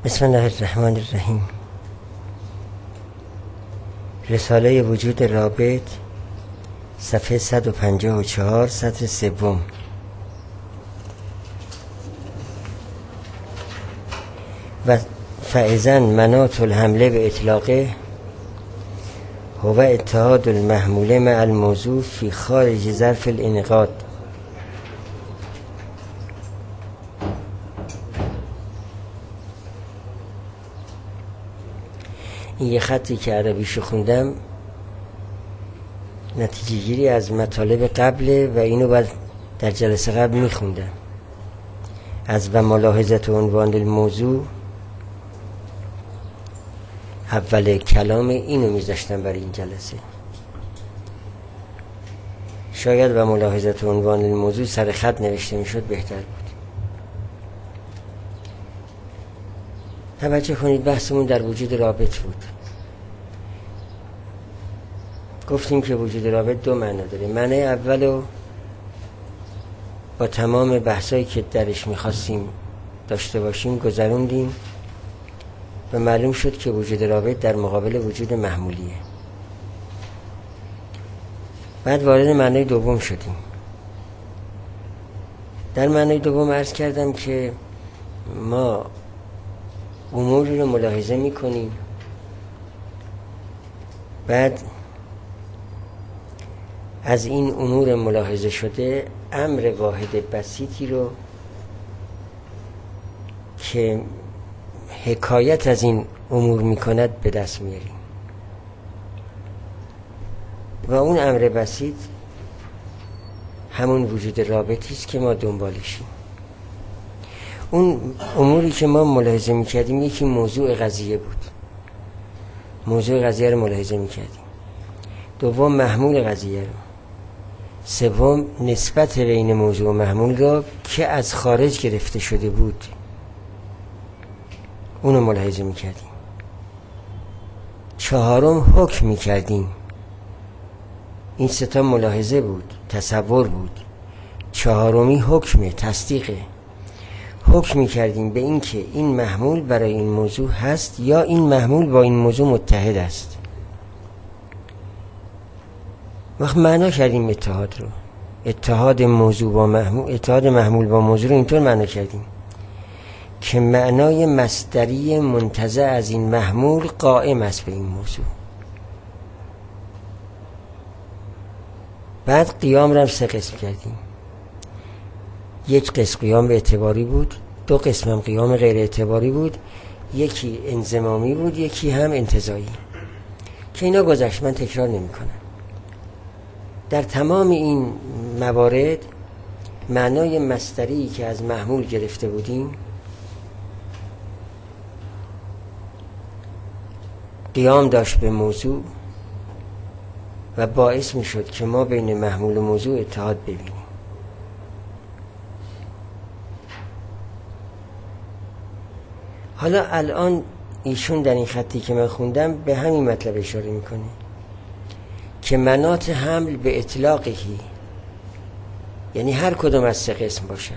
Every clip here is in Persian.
بسم الله الرحمن الرحیم. رساله وجود رابط، صفحه 154، سطر سوم. و فاذا مناط الحمله به اطلاقه هو اتحاد المحموله مع الموضوع فی خارج ظرف الانعقاد. این یه خطی که عربیشو خوندم نتیجه گیری از مطالب قبله و اینو بعد در جلسه قبل میخوندم. از و ملاحظت عنوان الموضوع اول کلام اینو میذاشتم برای این جلسه. شاید و ملاحظت عنوان الموضوع سر خط نوشته میشد بهتر بود. توجه کنید، بحثمون در وجود رابط بود. گفتیم که وجود رابط دو معنا داره. معنی اولو با تمام بحثایی که درش میخواستیم داشته باشیم گذروندیم و معلوم شد که وجود رابط در مقابل وجود محمولیه. بعد وارد معنی دوم شدیم. در معنی دوم عرض کردم که ما اموری رو ملاحظه میکنیم، بعد از این امور ملاحظه شده امر واحد بسیطی رو که حکایت از این امور میکند به دست میاریم و اون امر بسیط همون وجود رابطی است که ما دنبالشیم. اون اموری که ما ملاحظه میکردیم، یکی موضوع قضیه بود، موضوع قضیه رو ملاحظه میکردیم. دوم محمول قضیه رو. سوم نسبت بین موضوع و محمول رو که از خارج گرفته شده بود اونو ملاحظه میکردیم. چهارم حکم میکردیم. این سه تا ملاحظه بود، تصور بود. چهارمی حکمه، تصدیقه. حکم میکردیم به این که این محمول برای این موضوع هست یا این محمول با این موضوع متحد است. وقت معنا کردیم اتحاد رو، اتحاد موضوع با محمول، اتحاد محمول با موضوع رو اینطور معنا کردیم که معنای مصدری منتزع از این محمول قائم است به این موضوع. بعد قیام رو هم سه قسم کردیم. یک قسم قیام به اعتباری بود، دو قسم هم قیام غیر اعتباری بود، یکی انضمامی بود، یکی هم انتزاعی که اینا گذشت، من تکرار نمی کنم. در تمام این موارد معنای مصدری که از محمول گرفته بودیم قیام داشت به موضوع و باعث می شد که ما بین محمول و موضوع اتحاد ببینیم. حالا الان ایشون در این خطی که من خوندم به همین مطلب اشاره میکنه که مناط حمل به اطلاقی، یعنی هر کدوم از سه قسم باشد،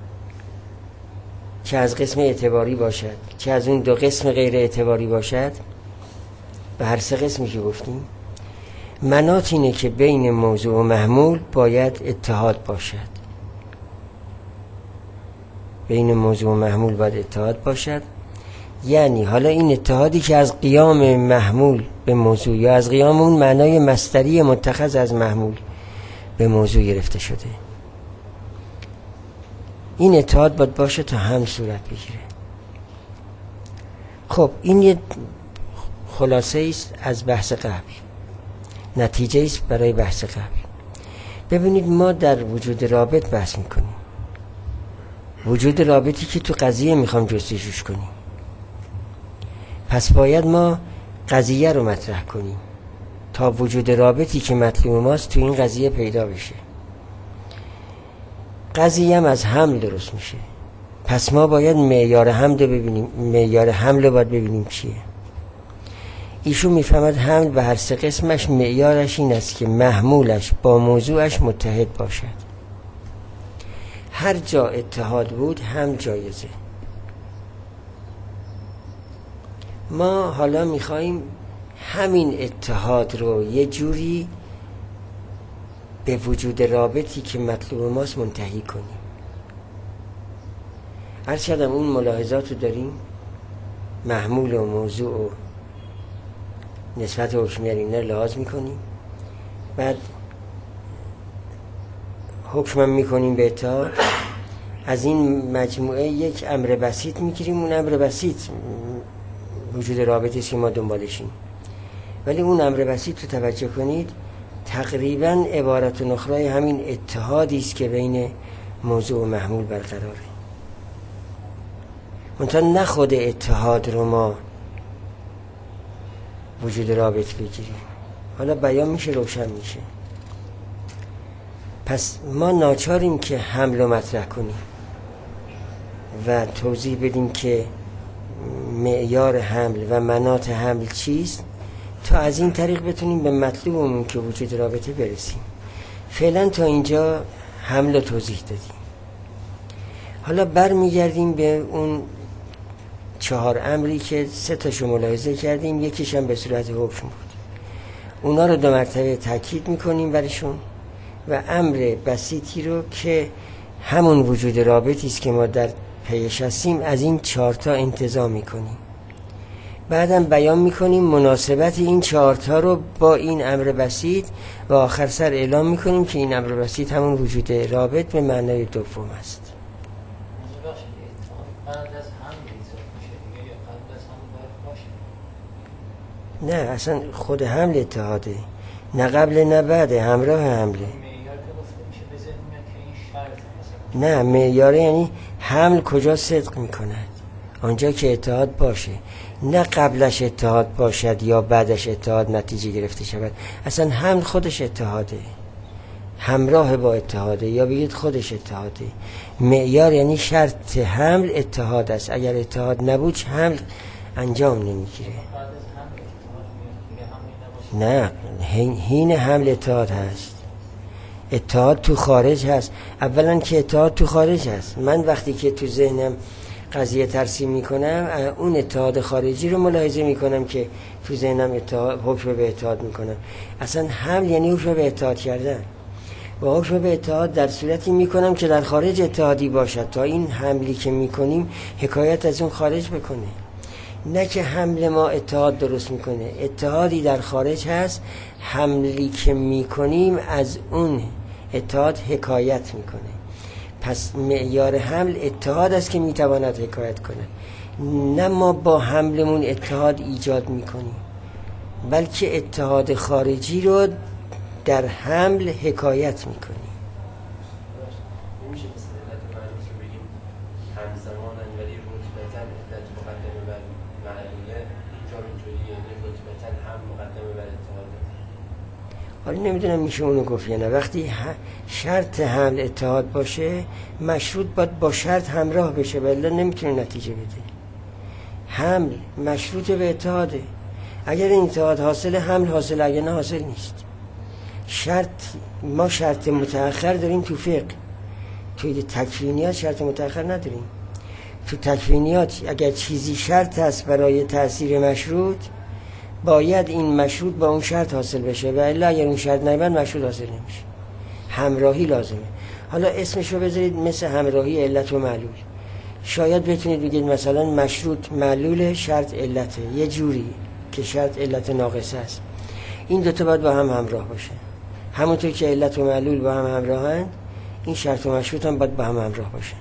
چه از قسم اعتباری باشد چه از اون دو قسم غیر اعتباری باشد، به هر سه قسمی که گفتیم مناط اینه که بین موضوع و محمول باید اتحاد باشد. بین موضوع و محمول باید اتحاد باشد. یعنی حالا این اتحادی که از قیام محمول به موضوع یا از قیام اون معنای مصدری متخذ از محمول به موضوع گرفته شده، این اتحاد باید باشه تا هم صورت بگیره. خب این یه خلاصه است از بحث قبل، نتیجه است برای بحث قبل. ببینید ما در وجود رابط بحث میکنیم، وجود رابطی که تو قضیه میخوام جستجوش کنیم. پس باید ما قضیه رو مطرح کنیم تا وجود رابطی که مطلوب ماست تو این قضیه پیدا بشه. قضیه هم از حمل درست میشه، پس ما باید معیار حمل رو ببینیم. معیار حمل رو باید ببینیم چیه. ایشون میفهمد حمل به هر سه قسمش معیارش این است که محمولش با موضوعش متحد باشد. هر جا اتحاد بود هم جایزه. ما حالا میخواییم همین اتحاد رو یه جوری به وجود رابطی که مطلوب ماست منتهی کنیم. عرض کردم اون ملاحظات رو داریم، محمول و موضوع و نسبت حکمیت اینا لحاظ میکنیم، بعد حکمم میکنیم به اتحاد. از این مجموعه یک امر بسیط میگیریم، اون امر بسیط وجود رابطه که ما دنبالشیم. ولی اون امر بسیط رو توجه کنید تقریبا عبارت نخرای همین اتحادی است که بین موضوع و محمول برقراره. منتها نه خود اتحاد رو ما وجود رابط بگیریم. حالا بیان میشه، روشن میشه. پس ما ناچاریم که حمل رو مطرح کنیم و توضیح بدیم که معیار حمل و مناط حمل چیست تا از این طریق بتونیم به مطلوبمون که وجود رابطه برسیم. فعلا تا اینجا حمل رو توضیح دادیم. حالا برمیگردیم به اون 4 امری که 3 تاشو ملاحظه کردیم، یکیش هم به صورت حکم بود. اونا رو 2 مرتبه تاکید میکنیم برشون و امر بسیطی رو که همون وجود رابطی است که ما در پیش هستیم از این 4 تا انتزاع میکنیم. بعدم بیان میکنیم مناسبت این 4 تا رو با این امر بسیط و آخر سر اعلام میکنیم که این امر بسیط همون وجود رابط به معنای دوم است. نه اصلا خود حمل اتحاده، نه قبل نه بعد، همراه حمله. نه معیاره یعنی حمل کجا صدق میکند، آنجا که اتحاد باشه، نه قبلش اتحاد باشد یا بعدش اتحاد نتیجه گرفته شود. اصلا حمل خودش اتحاده، همراه با اتحاده، یا بگید خودش اتحاده. معیار یعنی شرط حمل اتحاد است. اگر اتحاد نبود حمل انجام نمیگیره. نه حین حمل اتحاد هست، اتحاد تو خارج هست. اولا که اتحاد تو خارج هست، من وقتی که تو ذهنم قضیه ترسیم میکنم اون اتحاد خارجی رو ملاحظه میکنم که تو ذهنم حکم به اتحاد میکنم. اصلا حمل یعنی حکم به اتحاد کردن و حکم به اتحاد در صورتی میکنم که در خارج اتحادی باشد تا این حملی که میکنیم حکایت از اون خارج بکنه، نه که حمل ما اتحاد درست میکنه. اتحادی در خارج هست، حملی که میکنیم از اون اتحاد حکایت میکنه. پس معیار حمل اتحاد است که میتواند حکایت کنه، نه ما با حملمون اتحاد ایجاد میکنیم، بلکه اتحاد خارجی رو در حمل حکایت میکنیم. حالا نمیدونم میشه اونو گفت یا نه. وقتی شرط حمل اتحاد باشه مشروط باید با شرط همراه بشه، ولی نمیتونه نتیجه بده. حمل مشروط به اتحاده، اگر این اتحاد حاصل حمل حاصل، اگر نه حاصل نیست. ما شرط متأخر داریم تو فقه، توی تکوینیات شرط متأخر نداریم. تو تکوینیات اگر چیزی شرط هست برای تأثیر مشروط، باید این مشروط با اون شرط حاصل بشه و الا اگر اون شرط نیامد مشروط حاصل نمیشه. همراهی لازمه. حالا اسمشو بذارید مثل همراهی علت و معلول. شاید بتونید بگید مثلا مشروط معلول، شرط علته، یه جوری که شرط علت ناقصه است. این دوتا باید با هم همراه باشه. همونطور که علت و معلول با هم همراهن، این شرط و مشروط هم باید با هم همراه باشه.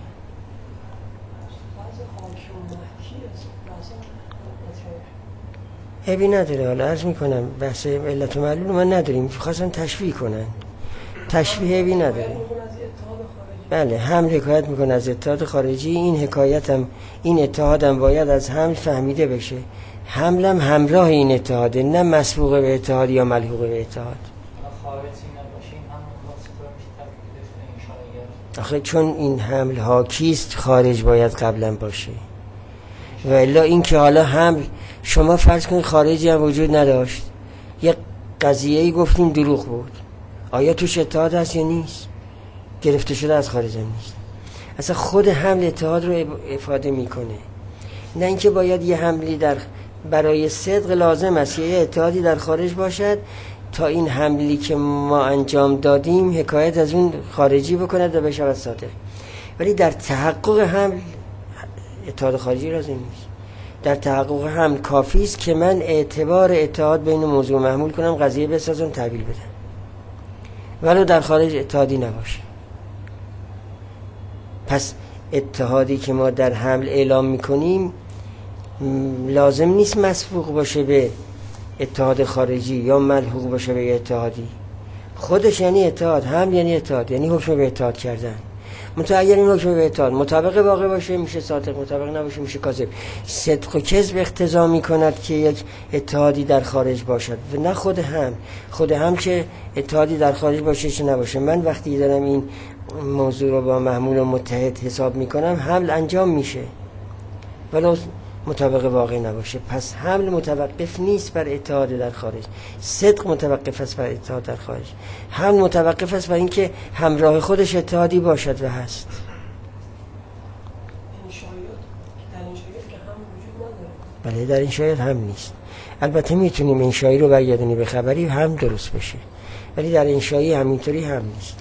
عیبی نداره. حالا عرض میکنم بحث علت و معلول من نداریم، خواستم تشبیه کنن. تشبیه عیبی نداره. بله، حمل حکایت میکنه از اتحاد خارجی. این حکایت هم، این اتحاد هم باید از حمل فهمیده بشه. حمل هم همراه این اتحاده، نه مسبوق به اتحاد یا ملحوق به اتحاد. آخه چون این حمل حاکیست خارج باید قبلا باشه، و الا این که حالا حمل شما فرض کنید خارجی هم وجود نداشت، یک قضیه‌ای گفتیم دروغ بود، آیا توش اتحاد هست یا نیست؟ گرفته شده از خارج هم نیست. اصلا خود حمل اتحاد رو افاده میکنه، نه اینکه باید یه حملی در برای صدق لازم است یه اتحادی در خارج باشد تا این حملی که ما انجام دادیم حکایت از اون خارجی بکند و بشود صادق. ولی در تحقق حمل اتحاد خارجی لازم نیست. در تحقق حمل کافی است که من اعتبار اتحاد بین موضوع و محمول کنم، قضیه بسازم، تحویل بدم، ولو در خارج اتحادی نباشه. پس اتحادی که ما در حمل اعلام میکنیم لازم نیست مسبوق باشه به اتحاد خارجی یا ملحوق باشه به اتحادی. خودش یعنی اتحاد، حمل یعنی اتحاد، یعنی حکم به اتحاد کردن. منتها اگر این حکم به اتحاد مطابق واقع باشه میشه صادق، مطابق نباشه میشه کاذب. صدق و کذب اقتضا میکند که یک اتحادی در خارج باشد و نه خود هم که اتحادی در خارج باشه چه نباشه. من وقتی دارم این موضوع رو با محمول و متحد حساب میکنم حمل انجام میشه ولو مطابق واقع نباشه. پس حمل متوقف نیست بر اتحاد در خارج، صدق متوقف است بر اتحاد در خارج. حمل متوقف است بر اینکه همراه خودش اتحادی باشد و هست. بله در این شاید هم نیست. البته میتونیم این شایی رو برگردونی به خبری هم درست بشه، ولی در این شایی همینطوری هم نیست.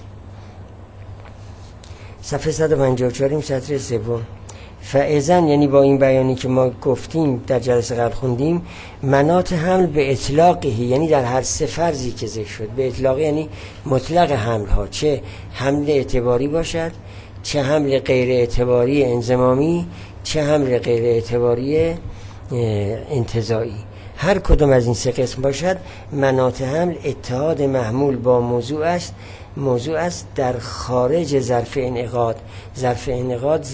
صفحه 154 سطر سوم. فاذن یعنی با این بیانی که ما گفتیم در جلسه قبل خوندیم، مناط حمل به اطلاقه، یعنی در هر سه فرضی که ذکر شد. به اطلاق یعنی مطلق حمل ها، چه حمل اعتباری باشد، چه حمل غیر اعتباری انضمامی، چه حمل غیر اعتباری انتزاعی. هر کدوم از این سه قسم باشد مناط حمل اتحاد محمول با موضوع است در خارج ظرف انعقاد. ظرف انعقاد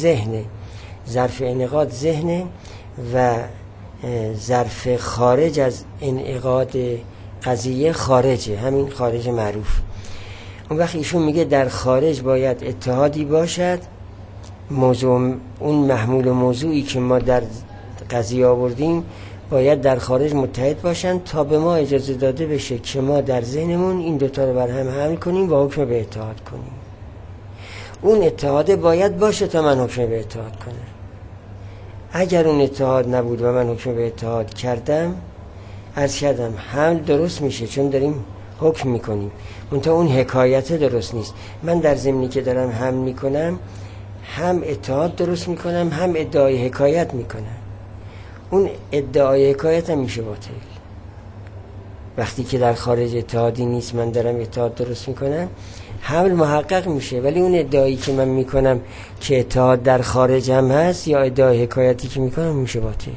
ذهنه و ظرف خارج از انعقاد قضیه خارجه، همین خارج معروف. اون وقت ایشون میگه در خارج باید اتحادی باشد، موضوع اون محمول و موضوعی که ما در قضیه آوردیم باید در خارج متحد باشن تا به ما اجازه داده بشه که ما در ذهنمون این دوتا رو بر هم حمل کنیم و حکم به اتحاد کنیم. اون اتحاده باید باشه تا من حکم به اتحاد کنم. اگر اون اتحاد نبود و من حکم به اتحاد کردم، عرض کردم حمل درست میشه چون داریم حکم میکنیم، منتها اون حکایت درست نیست. من در ضمنی که دارم حمل میکنم هم اتحاد درست میکنم هم ادعای حکایت میکنم. اون ادعای حکایت هم میشه باطل. وقتی که در خارج اتحادی نیست من دارم اتحاد درست میکنم، حمل محقق میشه، ولی اون ادعایی که من میکنم که اتحاد در خارج هم هست یا ادعای حکایتی که میکنم میشه باطل.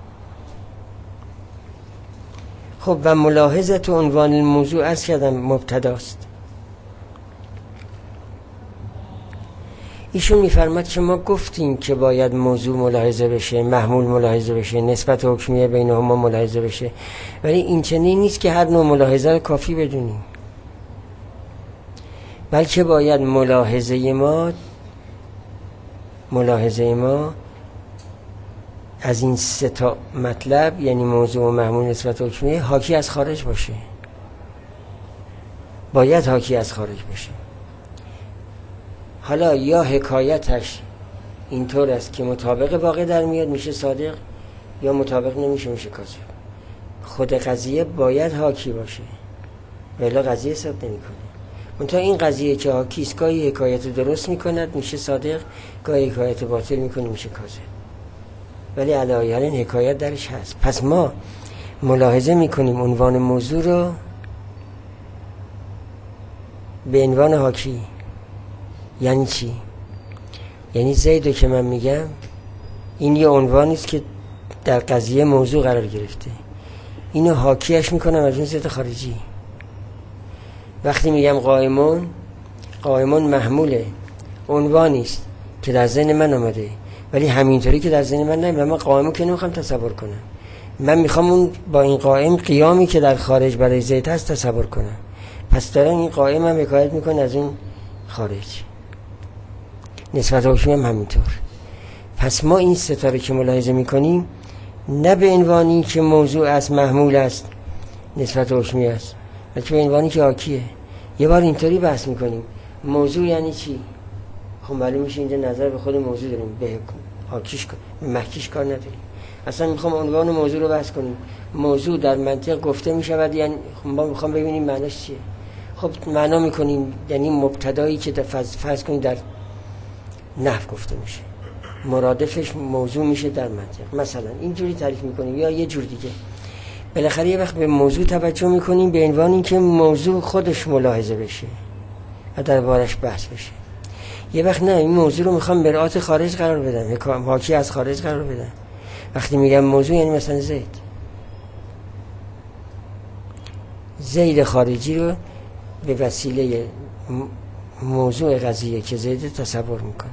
خب و ملاحظت و عنوان الموضوع عرض کردم مبتداست. ایشون میفرماد که ما گفتیم که باید موضوع ملاحظه بشه، محمول ملاحظه بشه، نسبت حکمیه بینهما ملاحظه بشه، ولی این چنین نیست که هر نوع ملاحظه رو کافی بدونیم، بلکه باید ملاحظه ما از این سه تا مطلب، یعنی موضوع و محمول نسبت حکمیه، حاکی از خارج باشه. باید حاکی از خارج باشه. حالا یا حکایتش اینطور است که مطابق واقع در میاد میشه صادق، یا مطابق نمیشه میشه کاذب. خود قضیه باید حاکی باشه ولی قضیه ثبت نمیکنه. منتها این قضیه که حاکی است گاهی حکایت درست میکند میشه صادق، گاهی حکایت باطل میکنه میشه کاذب، ولی علی ای حال این حکایت درش هست. پس ما ملاحظه میکنیم عنوان موضوع رو به عنوان حاکی. یعنی چی؟ یعنی زیدو که من میگم این یه عنوانی است که در قضیه موضوع قرار گرفته، اینو حاکیش میکنم از اون زید خارجی. وقتی میگم قائمون محموله، عنوانی است که در ذهن من آمده، ولی همینطوری که در ذهن من نمیاد. من قائمو که نمیخوام تصور کنم، من میخوام اون با این قائم قیامی که در خارج برای زید هست تصور کنم. پس دارن این قائم هم حکایت میکنه از اون خارج. نسبت حکمی هم همینطور. پس ما این ستاره که ملاحظه میکنیم نه به عنوانی که موضوع از محمول است نسبت حکمی است، بلکه به عنوانی که حاکیه. یه بار اینطوری بحث میکنیم موضوع یعنی چی؟ خب معلوم میشه اینجا نظر به خود موضوع داریم، به حاکیش محکیش کار نداریم. اصلا میخوام عنوان موضوع رو بحث کنیم. موضوع در منطق گفته میشود، یعنی ما میخوام ببینیم معناش چیه. خب معنا میکنیم یعنی مبتدایی که فرض کنید در نحو گفته میشه، مرادفش موضوع میشه در منطق. مثلا اینجوری تعریف میکنیم یا یه جور دیگه. بالاخره یه وقت به موضوع توجه میکنیم به عنوان اینکه موضوع خودش ملاحظه بشه و دربارش بحث بشه. یه وقت نه، این موضوع رو میخوام مرآت خارج قرار بدم، حاکی از خارج قرار بدم. وقتی میگم موضوع یعنی مثلا زید خارجی رو به وسیله موضوع قضیه که زید تصور میکنه.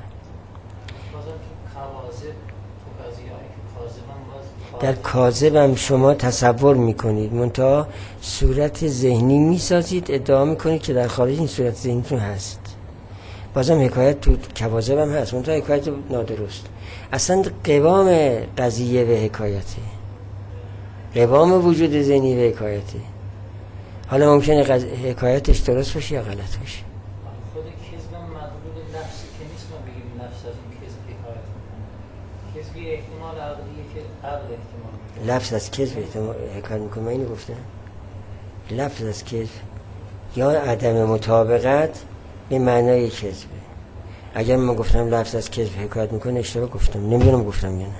در کاذبم شما تصور میکنید، منتها صورت ذهنی میسازید، ادعا میکنید که در خارج این صورت ذهنیتون هست. بازم حکایت تو کواذبم هست، منتها حکایت نادرست. اصلا قوام قضیه به حکایته، قوام وجود ذهنی به حکایته. حالا ممکنه حکایتش درست باشه یا غلط باشه. خود کذب مدلول نفسی که نیست ما بگیم نفس از اون کذب حکایت میکنه. کذب احتمال عقلیه که عقل احتمال. لفظ از کذب حکایت میکنه، من اینو گفتم. لفظ از کذب یا عدم مطابقت به معنای کذبه. اگر من گفتم لفظ از کذب حکایت میکنه اشتباه گفتم، نمیدونم گفتم یا نه.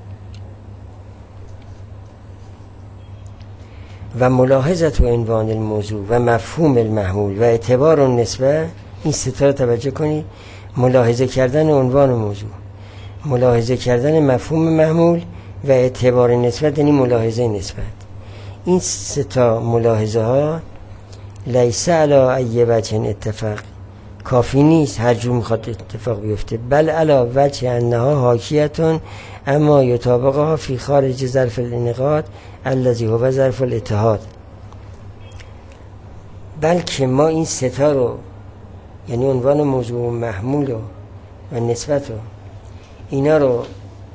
و ملاحظت و عنوان الموضوع و مفهوم المحمول و اعتبار و نسبه، این سه تا رو توجه کنید. ملاحظه کردن عنوان موضوع، ملاحظه کردن مفهوم محمول و اعتبار نسبت یعنی ملاحظه نسبت. این سه تا ملاحظه ها لیس علی ای وجه اتفاق، کافی نیست هر جور میخواد اتفاق بیفته، بل علی وجه انها حاکیتون اما یطابقها فی خارج ظرف الانعقاد الذی هو ظرف الاتحاد. بلکه ما این ستا رو یعنی عنوان موضوع و محمول و نسبت رو، اینا رو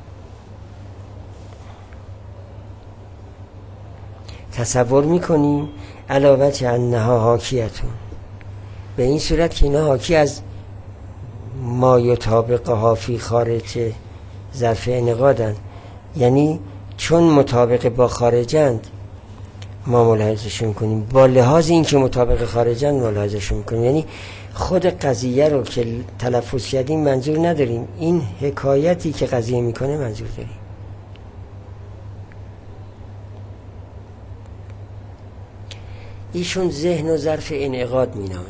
تصور میکنیم علاوه انها حاکیتون، به این صورت که اینا حاکی از ما یطابقها فی خارج ظرف انعقادن، یعنی چون مطابق با خارجند ما ملاحظهشون کنیم، با لحاظ این که مطابق خارجند ملاحظهشون کنیم. یعنی خود قضیه رو که تلفظ کردیم منظور نداریم، این حکایتی که قضیه میکنه منظور داریم. ایشون ذهن و ظرف انعقاد مینامه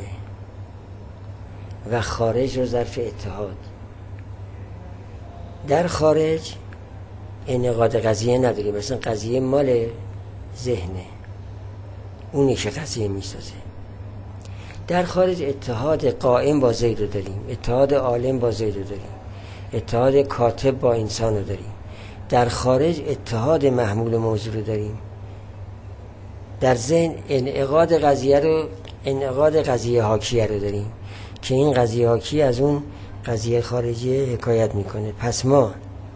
و خارج رو ظرف اتحاد. در خارج انعقاد قضیه نداریم، مثلا قضیه مال ذهنه، اونی که قضیه میسازه. در خارج اتحاد قائم با زید رو داریم، اتحاد عالم با زید رو داریم، اتحاد کاتب با انسان رو داریم. در خارج اتحاد محمول موضوع رو داریم. در ذهن انعقاد قضیه حاکیه رو داریم که این قضیه حاکی از اون قضیه خارجی حکایت میکنه. پس ما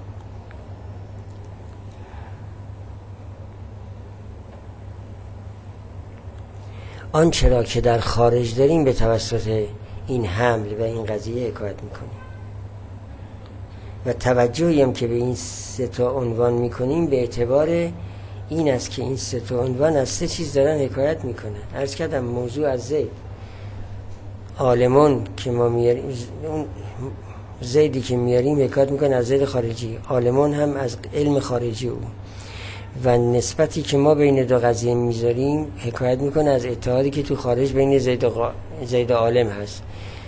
آنچه را که در خارج داریم به توسط این حمل و این قضیه حکایت میکنیم و توجهی هم که به این سه تا عنوان میکنیم به اعتبار این است که این سه تا عنوان از سه چیز دارن حکایت میکنن. عرض کردم موضوع از زید، عالمون که ما میاریم، اون زیدی که میاریم حکایت میکنه از زید خارجی، عالمون هم از علم خارجی او، و نسبتی که ما بین دو قضیه میذاریم حکایت میکنه از اتحادی که تو خارج بین زید و عالم هست.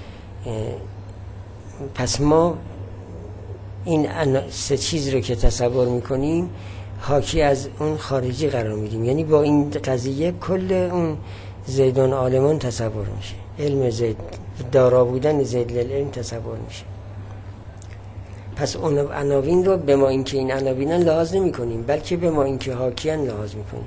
پس ما این سه چیز رو که تصور میکنیم حاکی از اون خارجی قرار میدیم، یعنی با این قضیه کل اون زیدان عالمان تصور میشه، علم زید، دارا بودن زید للعلم تصور میشه. پس اون عناوین رو به ما اینکه این عناوینن لحاظ نمی کنیم، بلکه به ما اینکه حاکیان لحاظ میکنیم.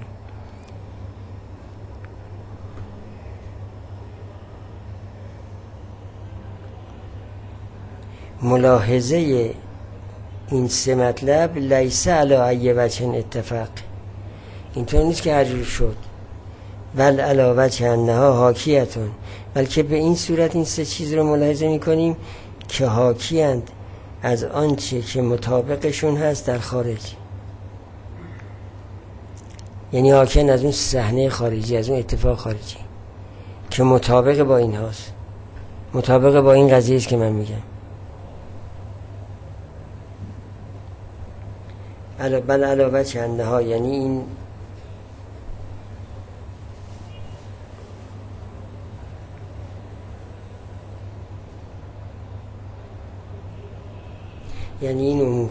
ملاحظه این سه مطلب لیس علی ای وجه اتفاق، اینطور نیست که هر جور شد، بل علی وجه انها حاکیتون، بلکه به این صورت این سه چیز رو ملاحظه میکنیم که حاکیند از آنچه که مطابقشون هست در خارج. یعنی حاکن از اون صحنه خارجی، از اون اتفاق خارجی که مطابق با این هاست، مطابق با این قضیه است که من میگم. بل علاوه چنده ها، یعنی این امور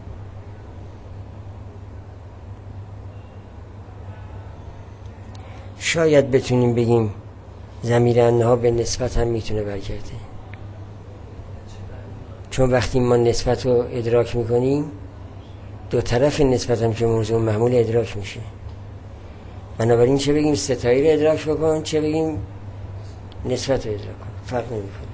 شاید بتونیم بگیم ضمیر انها به نسبت هم میتونه برگرده، چون وقتی ما نسبت رو ادراک میکنیم دو طرف نسبت هم که موضوع محمول ادراک میشه. بنابراین چه بگیم ستایی رو ادراک بکن، چه بگیم نسبت رو ادراک کن، فرق نمیکنه.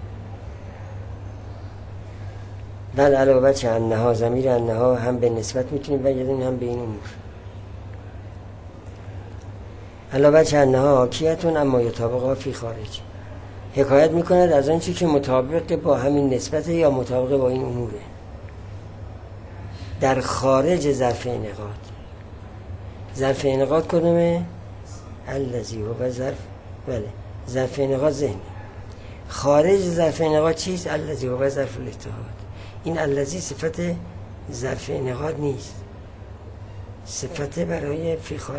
بل علاوه چه انها، ضمیر انها هم به نسبت میتونیم برگردیم هم به این امور. علاوه چه انها حاکیتون اما یطابقها فی خارج، حکایت میکند از آنچه که مطابق با همین نسبت یا مطابق با این اموره در خارج ظرف انعقاد. ظرف انعقاد کدومه؟ الذی هو ظرف، بله ظرف انعقاد ذهنی. خارج ظرف انعقاد چیست؟ الذی هو ظرف الاتحاد. این الذی صفت ظرف انعقاد نیست، صفت برای فی خارج.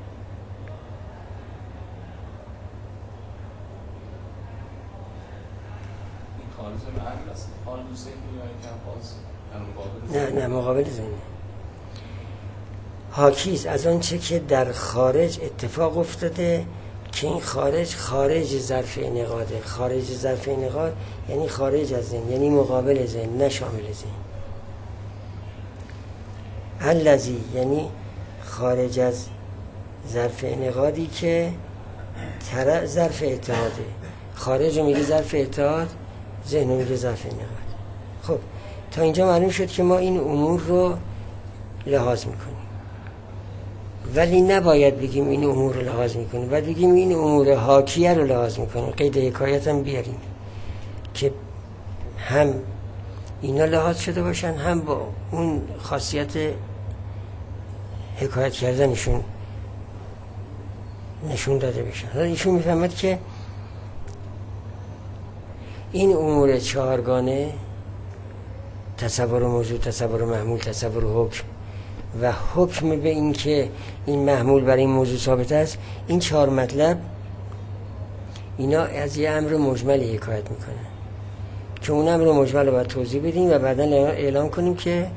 نه مقابل ذهنی. حاکیست از آن چه که در خارج اتفاق افتاده که این خارج ظرف انعقاده. خارج ظرف انعقاد یعنی خارج از ذهن، یعنی مقابل ذهن، نه شامل ذهن. الذی یعنی خارج از ظرف انعقادی که ظرف اتحاده. خارج رو میگه ظرف اتحاد، ذهن رو میگه ظرف انعقاد. خب تا اینجا معلوم شد که ما این امور رو لحاظ میکنیم، ولی نباید بگیم این امور رو لحاظ میکنیم، باید بگیم این امور حاکیه رو لحاظ میکنیم. قید حکایت هم بیاریم که هم اینا لحاظ شده باشن، هم با اون خاصیت حکایت کردنشون نشون داده بشن. حالا ایشون میفهمد که این امور چهارگانه، تصور موضوع، تصور محمول، تصور حکم و حکم به این که این محمول برای این موضوع ثابت است، این چهار مطلب اینا از یه امر مجملی حکایت میکنه که اون امر مجمل رو باید توضیح بدیم و بعدا اعلام کنیم که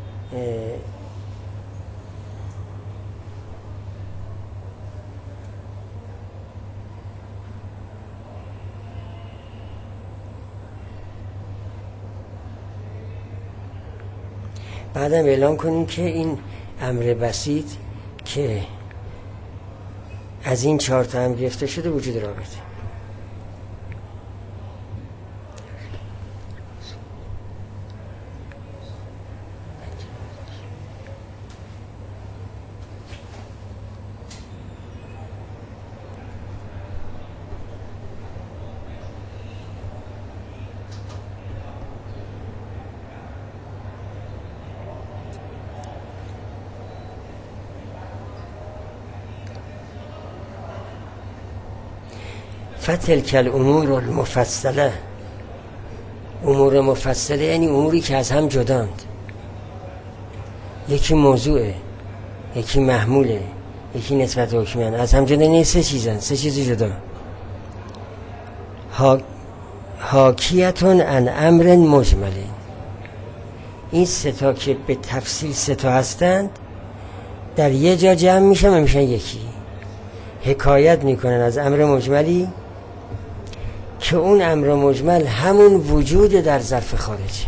بعدم اعلام کنیم که این امر بسیط که از این چهار تا امر گرفته شده وجود رابطه. فتلک الامور المفصله، امور مفصله یعنی اموری که از هم جداند، یکی موضوعه، یکی محموله، یکی نسبت حکمیان، از هم جدا نیست. سه چیزن، سه چیز جدا. حاکیتون عن امر مجمله، این سه تا که به تفصیل سه تا هستند در یه جا جمع میشن و میشن یکی. حکایت میکنن از امر مجملی که اون امر مجمل همون وجود در ظرف خارج،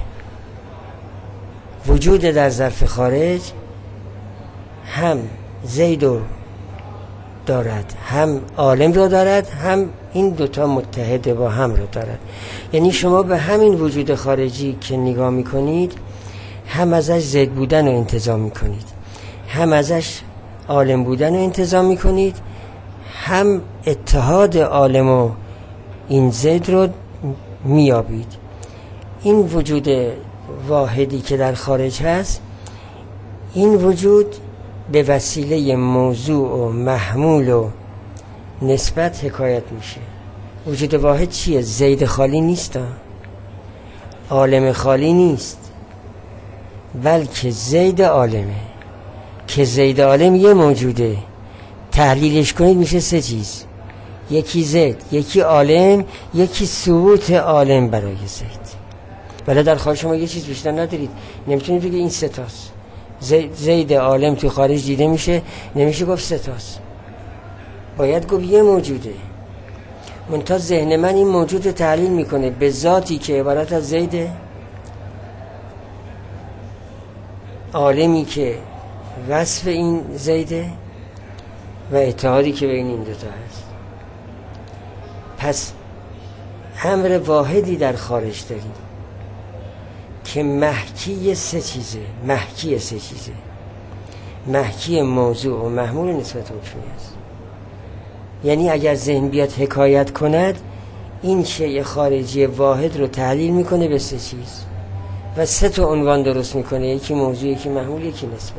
وجود در ظرف خارج هم زید رو دارد، هم عالم رو دارد، هم این دوتا متحد با هم رو دارد. یعنی شما به همین وجود خارجی که نگاه میکنید هم ازش زید بودن رو انتزاع میکنید، هم ازش عالم بودن رو انتزاع میکنید، هم اتحاد عالم و این زید رو میابید. این وجود واحدی که در خارج هست، این وجود به وسیله موضوع و محمول و نسبت حکایت میشه. وجود واحد چیه؟ زید خالی نیست، عالم خالی نیست، بلکه زید عالمه. که زید عالم یه موجوده، تحلیلش کنید میشه سه چیز: یکی زید، یکی عالم، یکی ثبوت عالم برای زید. ولی در خارج شما یه چیز بیشتر ندارید، نمیتونید بگید این سه تاست. زید عالم تو خارج دیده میشه، نمیشه گفت سه تاست، باید گفت یه موجوده. منتها ذهن من این موجود رو تحلیل میکنه به ذاتی که عبارت از زیده، عالمی که وصف این زیده و اتحادی که بین این دوتا هست. پس امر واحدی در خارج داریم که محکی سه چیزه، محکی موضوع و محمول نسبت حکمی است. یعنی اگر ذهن بیاد حکایت کند، این شیء خارجی واحد رو تحلیل میکنه به سه چیز و سه تا عنوان درست میکنه: یکی موضوع، یکی محمول، یکی نسبت.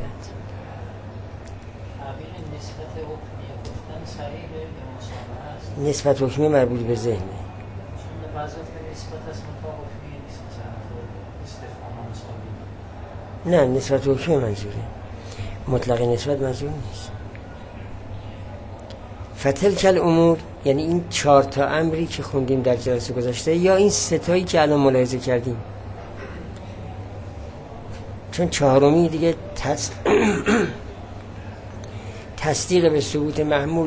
نسبت حکمی مربوط به ذهنه. نه، نسبت حکمی منظوره، مطلق نسبت منظور نیست. فتلک الامور یعنی این 4 تا امری که خوندیم در جلسه گذشته، یا این 3 تایی که الان ملاحظه کردیم. چون 4می دیگه تصدیق به ثبوت محمول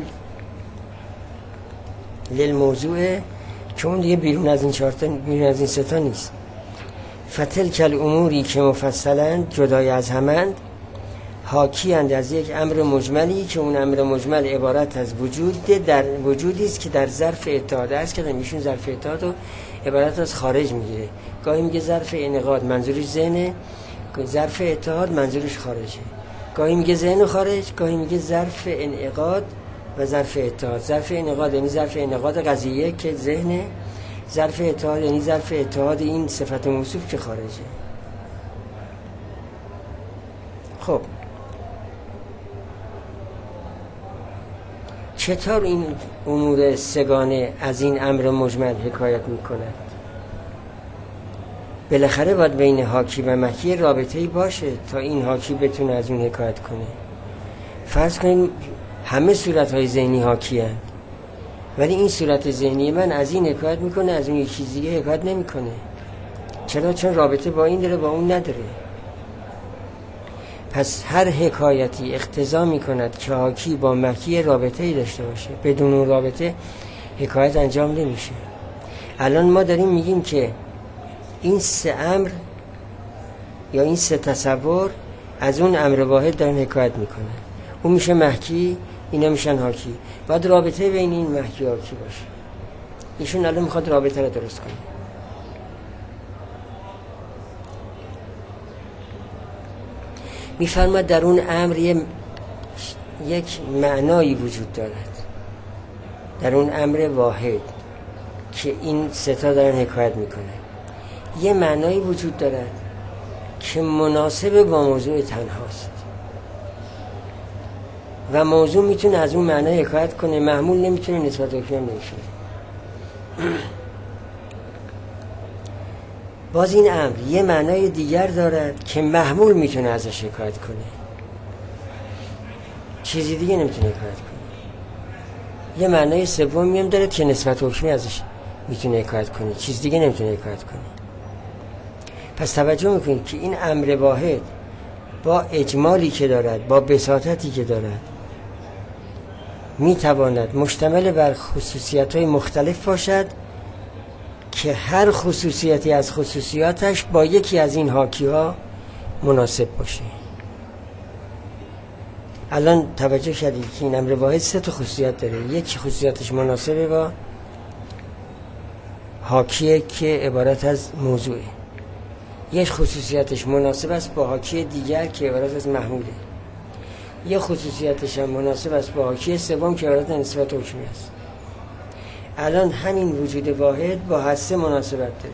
للموضوع، چون دیگه بیرون از این 4 تا، بیرون از این 3 تا نیست. فتلک الاموری که مفصلند، جدای از همند، حاکی‌اند از یک امر مجملی که اون امر مجمل عبارت از وجودی است که در ظرف اتحاد است، که ایشون ظرف اتحاد رو عبارت از خارج میگیره. گاهی میگه ظرف انعقاد منظورش ذهنه، ظرف اتحاد منظورش خارجه. گاهی میگه ذهن خارج، گاهی میگه ظرف انعقاد و ظرف اتحاد. ظرف انعقاد یعنی ظرف انعقاد قضیه که ذهنه، ظرف اتحاد یعنی ظرف اتحاد این صفت موصوف که خارجه. خب چطور این امور سگانه از این امر مجمل حکایت میکنند؟ بالاخره باید بین حاکی و محکی رابطه‌ای باشه تا این حاکی بتونه از اون حکایت کنه. فرض کنیم همه صورت‌های ذهنی حاکی هستند، ولی این صورت ذهنی من از این حکایت میکنه، از اون یک چیز دیگه حکایت نمیکنه. چرا؟ چون رابطه با این داره، با اون نداره. پس هر حکایتی اقتضا میکند که حاکی با محکی رابطه‌ای داشته باشه، بدون اون رابطه حکایت انجام نمیشه. الان ما داریم میگیم که این 3 امر یا این 3 تصور از اون امر واحد دارن حکایت میکنن. اون میشه محکی، اینا میشن حاکی. باید رابطه بین این محکی و حاکی باشه. ایشون الان میخواد رابطه رو درست کنه. میفرماد در اون امر یک معنایی وجود دارد، در اون امر واحد که این 3 تا دارن حکایت میکنه، یه معنایی وجود دارد که مناسب با موضوع تنهاست و موضوع میتونه از اون معنی حکایت کنه، محمول نمیتونه نسبت حکمی نمیشه. باز این امر یه معنای دیگر دارد که محمول میتونه ازش حکایت کنه، چیزی دیگه نمیتونه حکایت کنه. یه معنای سومی هم دارد که نسبت حکمی ازش میتونه حکایت کنه، چیز دیگه نمیتونه حکایت کنه. پس توجه میکنید که این امر واحد با اجمالی که دارد، با بساطتی که دارد، میتواند مشتمل بر خصوصیت‌های مختلف باشد که هر خصوصیتی از خصوصیاتش با یکی از این حاکی‌ها مناسب باشه. الان توجه کردید که این امر واحد 3 تا خصوصیت داره. یک خصوصیتش مناسبه با حاکیه که عبارت از موضوعه، یک خصوصیتش مناسب است با حاکی دیگر که عبارت از محموله، یک خصوصیتش هم مناسب است با حاکی سوم که عبارت از نسبت حکمی است. الان همین وجود واحد با هر 3 مناسبت داره،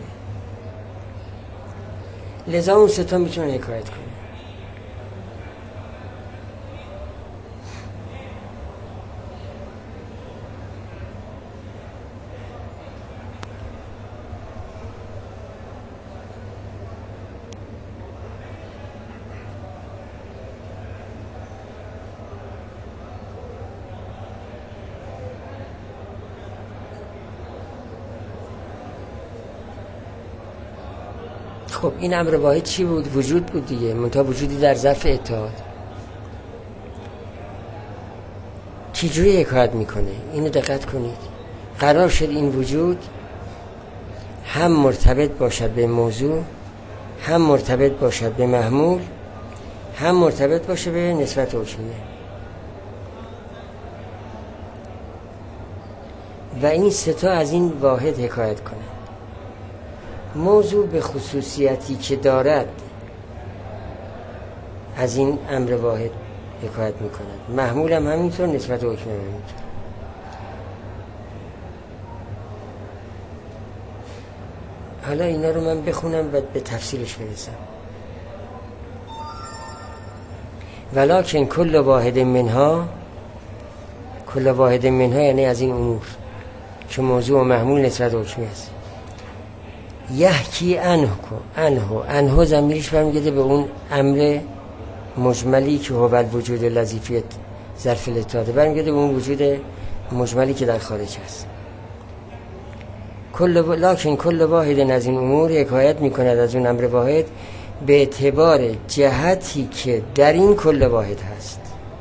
لذا اون 3 تا میتونه حکایت کنه. خب این امر واحد چی بود؟ وجود بود دیگه، منتها وجودی در ظرف اتحاد. چجوری حکایت میکنه؟ اینو دقت کنید. قرار شد این وجود هم مرتبط باشد به موضوع، هم مرتبط باشد به محمول، هم مرتبط باشه به نسبت حکمیه. و این سه تا از این واحد حکایت کنه. موضوع به خصوصیتی که دارد از این امر واحد حکایت میکند، محمول هم همینطور، نسبت حکم هم همینطور. حالا اینا رو من بخونم و به تفصیلش برسم. ولکن کل واحد منها، کل واحد منها یعنی از این امور که موضوع و محمول نسبت حکمی است، یحکی انه ضمیرش برمیگرده به اون امر مجملی که هو الوجود لطیفیت ظرف الاتحاد، برمیگرده به اون وجود مجملی که در خارج است. لکن کل واحد از این امور حکایت میکند از اون امر واحد به اعتبار جهتی که در این کل واحد هست،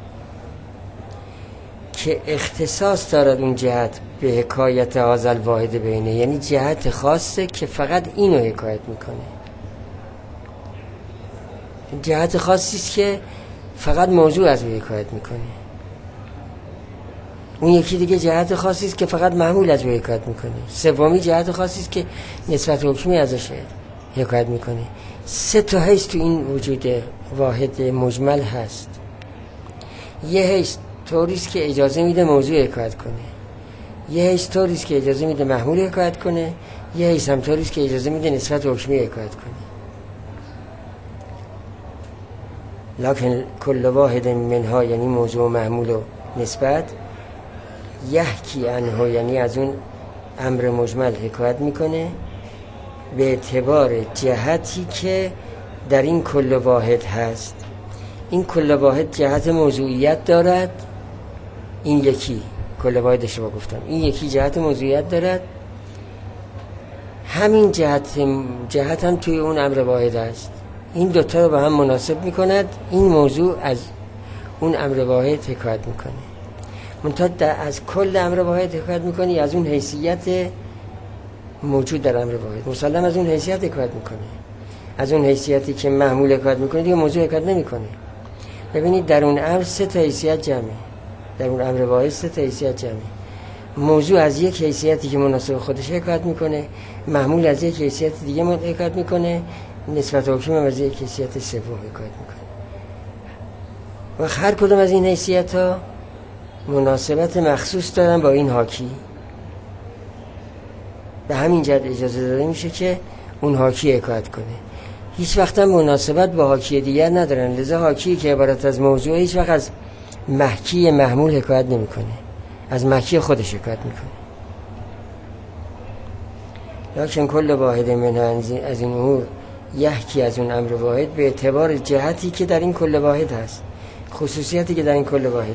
که اختصاص دارد اون جهت به حکایت هذا الواحد بینه، یعنی جهت خاصه که فقط اینو حکایت میکنه. جهت خاصی است که فقط موضوع از او حکایت میکنه. اون یکی دیگه جهت خاصی است که فقط محمول از او حکایت میکنه. سومی جهت خاصی است که نسبت حکمی ازش حکایت میکنه. سه تا حیث تو این وجود واحد مجمل هست. یه حیث طوری است که اجازه میده موضوع حکایت کنه، یه حیث طوری است که اجازه میده محمول حکایت کنه، یه حیث هم طوری است که اجازه میده نسبت حکمی حکایت کنه. لکن کل واحد منها یعنی موضوع و محمول و نسبت، یحکی عنه یعنی از اون امر مجمل حکایت میکنه به اعتبار جهتی که در این کل واحد هست. این کل واحد جهت موضوعیت دارد، این یکی کل واحد اشتباه گفتم، این یکی جهت موضوعیت دارد، همین جهت هم توی اون امر واحد هست. این دوتا رو با هم مناسب میکند. این موضوع از اون امر واحد حکایت میکنه، منتها از کل امر واحد حکایت میکنه، از اون حیثیت موجود در امر واحد. مسلم از اون حیثیت حکایت میکنه، از اون حیثیتی که محمول حکایت میکنه دیگه موضوع حکایت نمیکنه. ببینید در اون امر سه تا حیثیت جمعه، در اون امر واحد سه تا حیثیت جمعه. موضوع از یک حیثیتی که مناسب خودش حکایت میکنه، محمول از یک حیثیت دیگه حکایت میکنه، نسبت حکم از یک حیثیت سوم حکایت میکنه. و هر کدوم از این حیثیت ها مناسبت مخصوص دارن با این حاکی. به همین جهت اجازه داده میشه که اون حاکی حکایت کنه. هیچ وقت هم مناسبت با حاکی دیگر ندارن، لذا حاکی که عبارت از موضوع هیچ وقت از محکی محمول حکایت نمیکنه، از محکی خودش حکایت میکنه. لکن کل واحد من از این امور یحکی از اون امر واحد به اعتبار جهتی که در این کل واحد هست، خصوصیتی که در این کل واحده،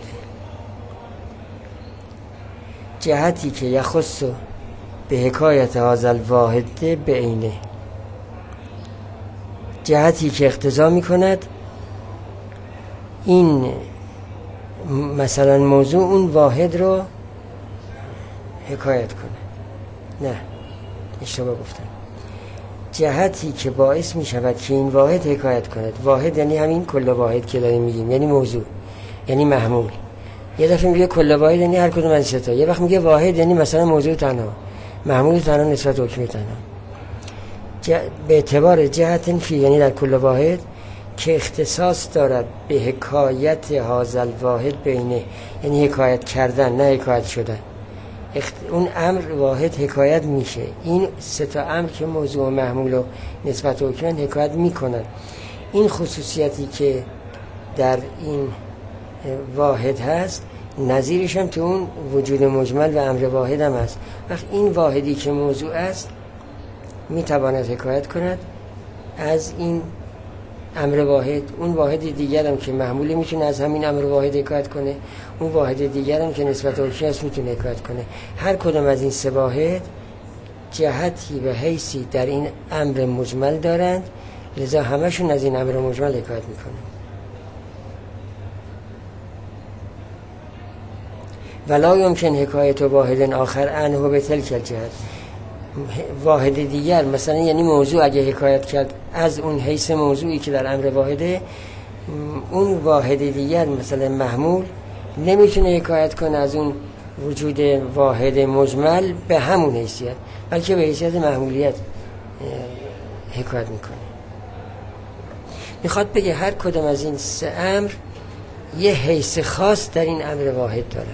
جهتی که یخص به حکایت هذا الواحد بعینه، جهتی که اقتضا میکند این مثلا موضوع اون واحد رو حکایت کنه. نه، اشتباه گفتم. جهتی که باعث می شود که این واحد حکایت کند. واحد یعنی همین کل واحد که داریم میگیم، یعنی موضوع، یعنی محمول. یه دفعه میگه کل واحد یعنی هر کدوم از سه تا، یه وقت میگه واحد یعنی مثلا موضوع تنها، محمول تنها، نسبت حکمی تنها. به اعتبار جهت فی یعنی در کل واحد که اختصاص دارد به حکایت هذا الواحد بینه، یعنی حکایت کردن نه حکایت شدن. اون امر واحد حکایت میشه. این سه تا امر که موضوع و محمول و نسبت حکمی حکایت میکنن. این خصوصیتی که در این واحد هست نظیرش هم تو اون وجود مجمل و امر واحد هم هست. وقت این واحدی که موضوع است میتواند حکایت کند از این امر واحد. اون واحد دیگر هم که محمولی میتونه از همین امر واحد حکایت کنه، اون واحد دیگر هم که نسبت حکمی است میتونه حکایت کنه. هر کدام از این سه واحد جهتی و حیثی در این امر مجمل دارند، لذا همشون از این امر مجمل حکایت میکنن. ولا یمکن حکایت واحد آخر عنه به تلک الجهت. واحد دیگر مثلا یعنی موضوع اگه حکایت کرد از اون حیث موضوعی که در امر واحده، اون واحد دیگر مثلا محمول نمیتونه حکایت کنه از اون وجود واحد مجمل به همون حیثیت، بلکه به حیثیت محمولیت حکایت میکنه. میخواد بگه هر کدام از این سه امر یه حیث خاص در این امر واحد داره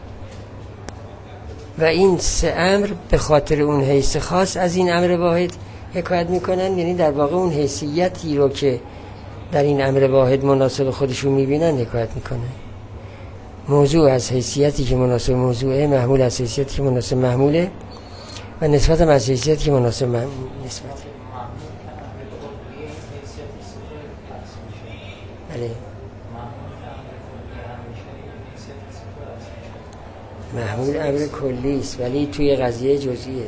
و این سه امر به خاطر اون حیث خاص از این امر واحد حکایت میکنن. یعنی در واقع اون حیثیتی رو که در این امر واحد مناسب خودشون میبینن حکایت میکنن. موضوع از حیثیتی که مناسب موضوعه، محمول از حیثیتی که مناسب محموله و نسبت هم از حیثیتی که مناسب نسبت. بله، محمول امر کلی است ولی توی قضیه جزئیه.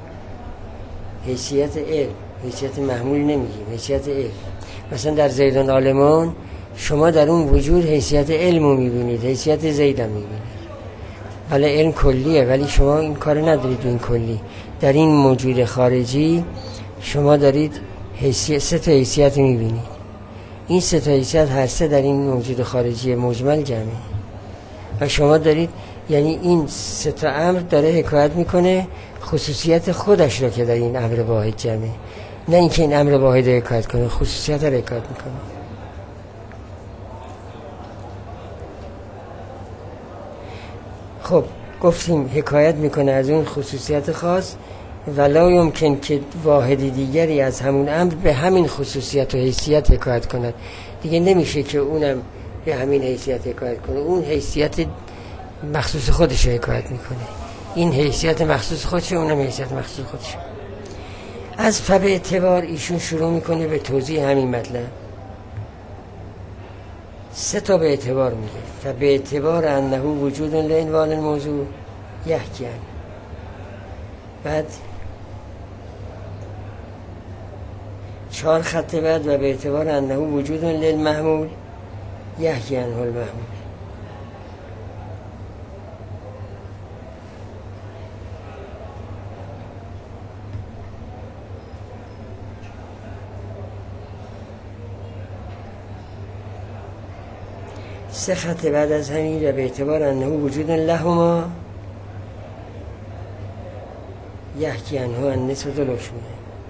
حیثیت علم، حیثیت محمول نمیگیم، حیثیت علم. مثلا در زیدان عالمان شما در اون وجود حیثیت علم رو میبینید، حیثیت زید هم میبینید، ولی علم کلیه ولی شما این کار ندارید. این کلی در این موجود خارجی شما دارید سه تا حیثیت میبینید. این سه تا حیثیت هر سه در این موجود خارجی مجمل جمعه و شما دارید، یعنی این سه تا امر داره حکایت میکنه خصوصیت خودش رو که در این امر واحد جمعه، نه اینکه این امر واحد رو حکایت کنه، خصوصیت رو حکایت میکنه. خب گفتیم حکایت میکنه از اون خصوصیت خاص، ولا یمکن که واحد دیگری از همون امر به همین خصوصیت و حیثیت حکایت کند. دیگه نمیشه که اونم به همین حیثیت حکایت کنه، اون حیثیت مخصوص خودش رو حکایت میکنه، این حیثیت مخصوص خودشه، اونم حیثیت مخصوص خودشه. از فبه اعتبار ایشون شروع میکنه به توضیح همین مطلب. سه تا به اعتبار میگه. فبه اعتبار انه وجود لعنوان الموضوع یحکیان، بعد 4 خط بعد و به اعتبار انه وجود للمحمول یحکیان المحمول. سه خط بعد از همین و به اعتبار انه وجود لهما یحکی عنه النسبة الحکمیه.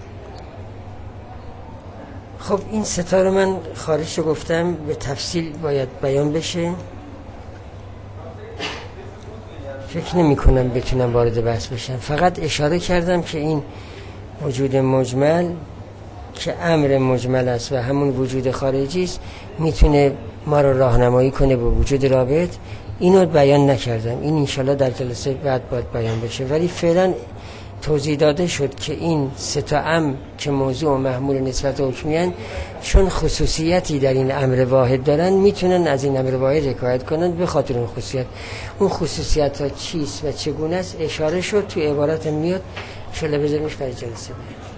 خب این ستا رو من خارج رو گفتم، به تفصیل باید بیان بشه. فکر نمی کنم بتونم وارد بحث بشم، فقط اشاره کردم که این وجود مجمل که امر مجمل است و همون وجود خارجی است میتونه ما رو راهنمایی کنه به وجود رابط. اینو بیان نکردم، این انشالله در جلسه بعد باید بیان بشه، ولی فعلا توضیح داده شد که این سه تا امر که موضوع و محمول نسبت حکمیان چون خصوصیتی در این امر واحد دارن میتونن از این امر واحد حکایت کنن به خاطر اون خصوصیت. اون خصوصیت ها چیست و چگونه است اشاره شد تو عبارت میاد، انشالله بذاریمش برای جلسه بعد.